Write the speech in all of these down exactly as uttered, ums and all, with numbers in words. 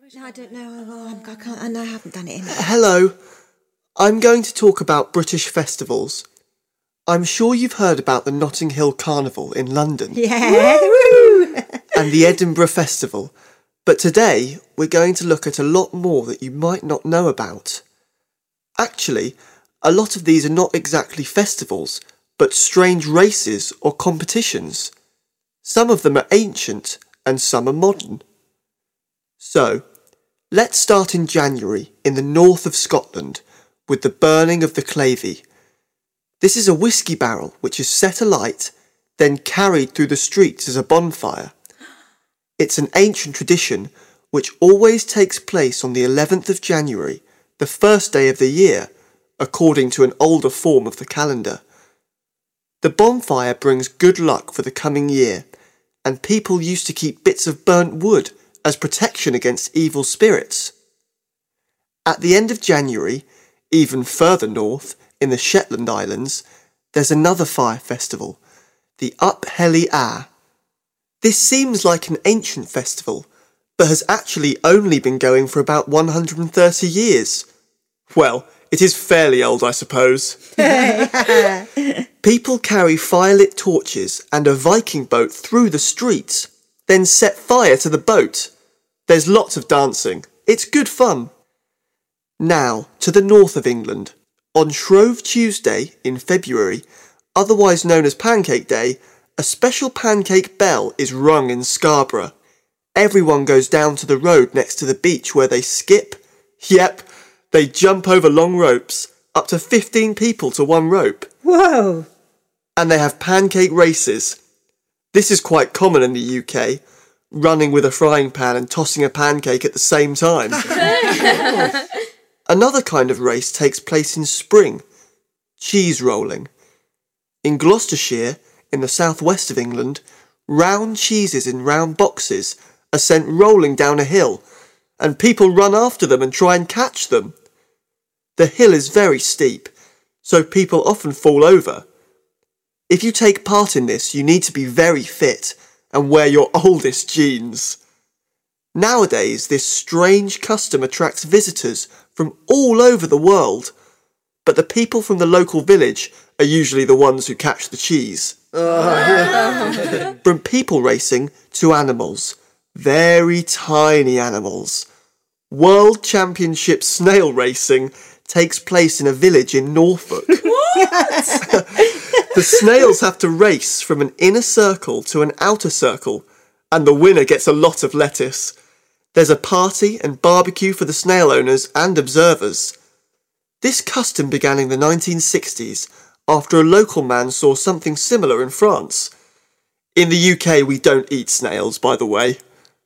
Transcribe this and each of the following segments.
No, I don't know. Oh, I'm, I can't. I know I haven't done it in. Hello. I'm going to talk about British festivals. I'm sure you've heard about the Notting Hill Carnival in London. Yeah. Woo! And the Edinburgh Festival. But today, we're going to look at a lot more that you might not know about. Actually, a lot of these are not exactly festivals, but strange races or competitions. Some of them are ancient and some are modern. So, let's start in January in the north of Scotland with the burning of the Clavey. This is a whiskey barrel which is set alight, then carried through the streets as a bonfire. It's an ancient tradition which always takes place on the eleventh of January, the first day of the year, according to an older form of the calendar. The bonfire brings good luck for the coming year, and people used to keep bits of burnt wood as protection against evil spirits. At the end of January, even further north, in the Shetland Islands, there's another fire festival, the Up Helly Ah. This seems like an ancient festival, but has actually only been going for about one hundred thirty years. Well, it is fairly old, I suppose. People carry fire-lit torches and a Viking boat through the streets, then set fire to the boat. There's lots of dancing. It's good fun. Now, to the north of England. On Shrove Tuesday in February, otherwise known as Pancake Day, a special pancake bell is rung in Scarborough. Everyone goes down to the road next to the beach where they skip. Yep, they jump over long ropes, up to fifteen people to one rope. Whoa! And they have pancake races. This is quite common in the U K, running with a frying pan and tossing a pancake at the same time. Another kind of race takes place in spring, cheese rolling. In Gloucestershire, in the southwest of England, round cheeses in round boxes are sent rolling down a hill, and people run after them and try and catch them. The hill is very steep, so people often fall over. If you take part in this, you need to be very fit and wear your oldest jeans. Nowadays, this strange custom attracts visitors from all over the world, but the people from the local village are usually the ones who catch the cheese. From people racing to animals, very tiny animals. World Championship snail racing takes place in a village in Norfolk. What? The snails have to race from an inner circle to an outer circle, and the winner gets a lot of lettuce. There's a party and barbecue for the snail owners and observers. This custom began in the nineteen sixties after a local man saw something similar in France. In the U K, we don't eat snails, by the way.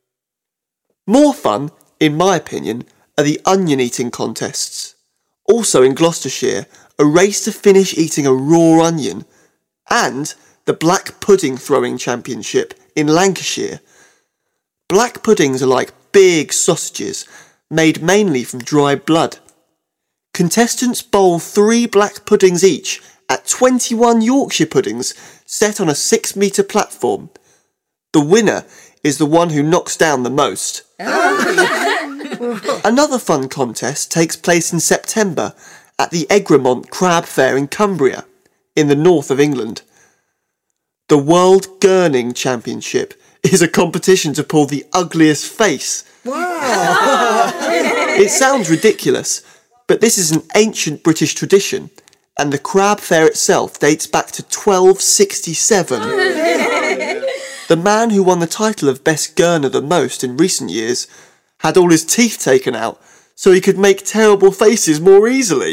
More fun, in my opinion, are the onion eating contests. Also in Gloucestershire, a race to finish eating a raw onion, and the Black Pudding Throwing Championship in Lancashire. Black puddings are like big sausages, made mainly from dried blood. Contestants bowl three black puddings each at twenty-one Yorkshire puddings set on a six metre platform. The winner is the one who knocks down the most. Another fun contest takes place in September at the Egremont Crab Fair in Cumbria, in the north of England. The World Gurning Championship is a competition to pull the ugliest face. Wow! It sounds ridiculous, but this is an ancient British tradition, and the crab fair itself dates back to twelve sixty-seven. The man who won the title of Best Gurner the most in recent years had all his teeth taken out so he could make terrible faces more easily.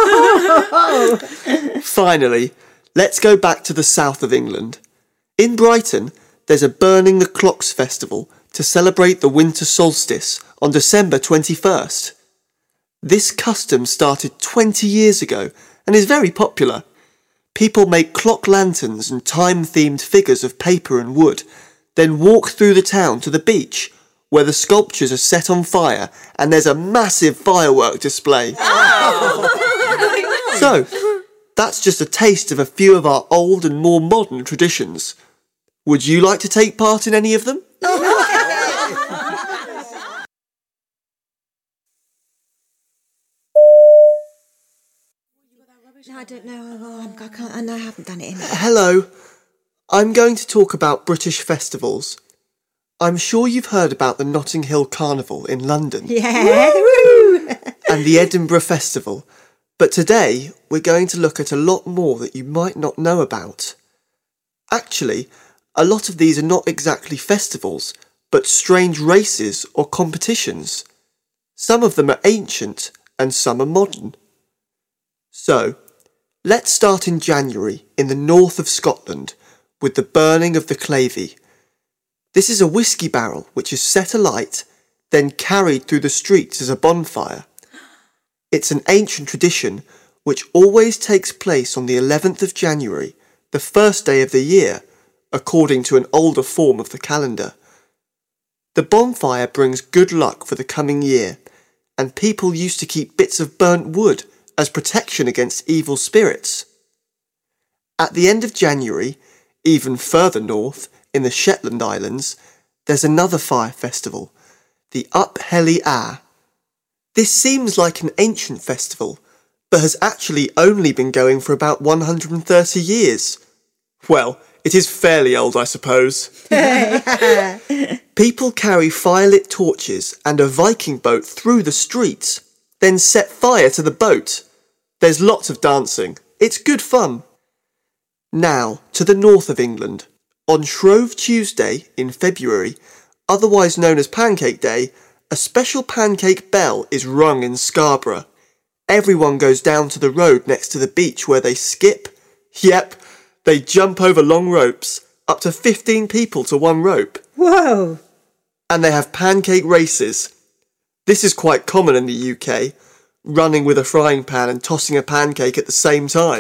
Finally, let's go back to the south of England. In Brighton, there's a Burning the Clocks festival to celebrate the winter solstice on December twenty-first. This custom started twenty years ago and is very popular. People make clock lanterns and time-themed figures of paper and wood, then walk through the town to the beach, where the sculptures are set on fire and there's a massive firework display. Oh! So, that's just a taste of a few of our old and more modern traditions. Would you like to take part in any of them? No, I don't know. Oh, I'm, I can't. I know I haven't done it in. Hello. I'm going to talk about British festivals. I'm sure you've heard about the Notting Hill Carnival in London. Yeah. Woo! And the Edinburgh Festival. But today, we're going to look at a lot more that you might not know about. Actually, a lot of these are not exactly festivals, but strange races or competitions. Some of them are ancient and some are modern. So, let's start in January in the north of Scotland with the burning of the Clavey. This is a whiskey barrel which is set alight, then carried through the streets as a bonfire. It's an ancient tradition which always takes place on the eleventh of January, the first day of the year, according to an older form of the calendar. The bonfire brings good luck for the coming year, and people used to keep bits of burnt wood as protection against evil spirits. At the end of January, even further north, in the Shetland Islands, there's another fire festival, the Up Helly Ah. This seems like an ancient festival, but has actually only been going for about one hundred thirty years. Well, it is fairly old, I suppose. People carry fire-lit torches and a Viking boat through the streets, then set fire to the boat. There's lots of dancing. It's good fun. Now, to the north of England. On Shrove Tuesday in February, otherwise known as Pancake Day, a special pancake bell is rung in Scarborough. Everyone goes down to the road next to the beach where they skip. Yep, they jump over long ropes, up to fifteen people to one rope. Whoa! And they have pancake races. This is quite common in the U K, running with a frying pan and tossing a pancake at the same time.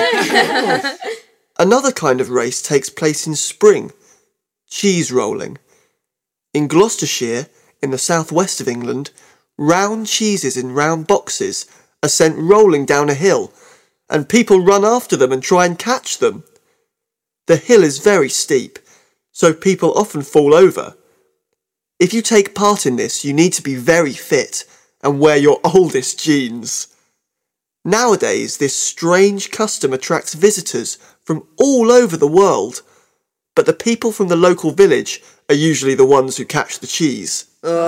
Another kind of race takes place in spring, cheese rolling. In Gloucestershire, in the southwest of England, round cheeses in round boxes are sent rolling down a hill, and people run after them and try and catch them. The hill is very steep, so people often fall over. If you take part in this, you need to be very fit and wear your oldest jeans. Nowadays, this strange custom attracts visitors from all over the world, but the people from the local village are usually the ones who catch the cheese.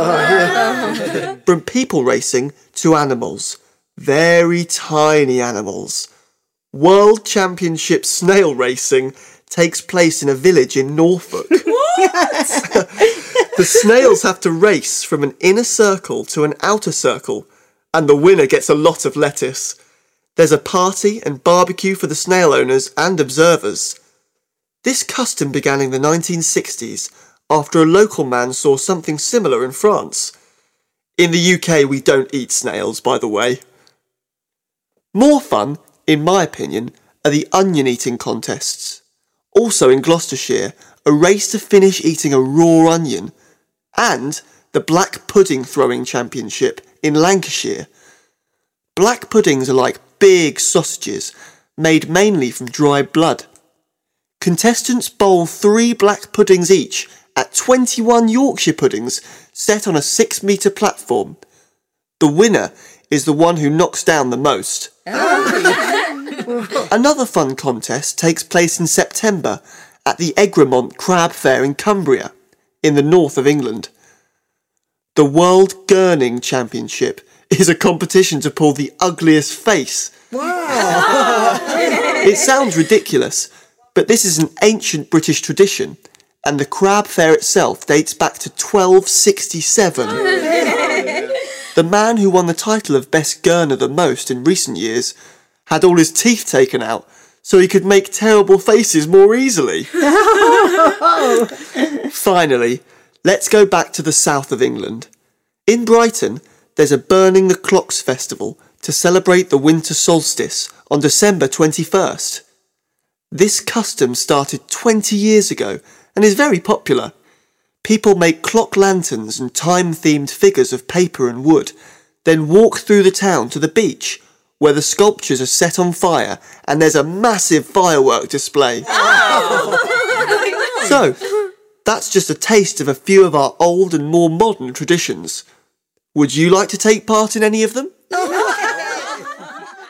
From people racing to animals, very tiny animals. World Championship snail racing takes place in a village in Norfolk. What? The snails have to race from an inner circle to an outer circle, and the winner gets a lot of lettuce. There's a party and barbecue for the snail owners and observers. This custom began in the nineteen sixties after a local man saw something similar in France. In the U K, we don't eat snails, by the way. More fun, in my opinion, are the onion eating contests. Also in Gloucestershire, a race to finish eating a raw onion, and the Black Pudding Throwing Championship in Lancashire. Black puddings are like big sausages, made mainly from dried blood. Contestants bowl three black puddings each at twenty-one Yorkshire puddings set on a six metre platform. The winner is the one who knocks down the most. Another fun contest takes place in September at the Egremont Crab Fair in Cumbria, in the north of England. The World Gurning Championship is a competition to pull the ugliest face. Wow! It sounds ridiculous, but this is an ancient British tradition, and the crab fair itself dates back to twelve sixty-seven. The man who won the title of Best Gurner the most in recent years had all his teeth taken out so he could make terrible faces more easily. Finally, let's go back to the south of England. In Brighton, there's a Burning the Clocks festival to celebrate the winter solstice on December twenty-first. This custom started twenty years ago and is very popular. People make clock lanterns and time-themed figures of paper and wood, then walk through the town to the beach, where the sculptures are set on fire and there's a massive firework display. Oh! So, that's just a taste of a few of our old and more modern traditions. Would you like to take part in any of them?